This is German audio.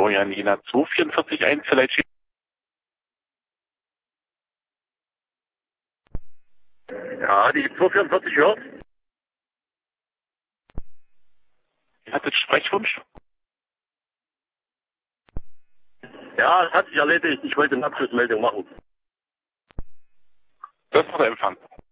Janina 2441 vielleicht steht. Ja, die 244 hört. Ihr hattet Sprechwunsch? Ja, es hat sich erledigt. Ich wollte eine Abschlussmeldung machen. Das war der Empfang.